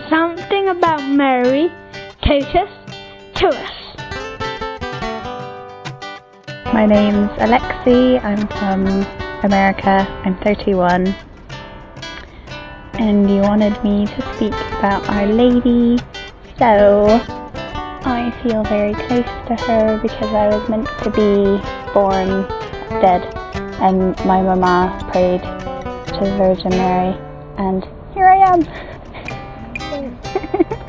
something about Mary. Totus Tuus. My name's Alexi, I'm from America, I'm 31, and you wanted me to speak about Our Lady, so I feel very close to her because I was meant to be born dead, and my mama prayed to the Virgin Mary, and here I am.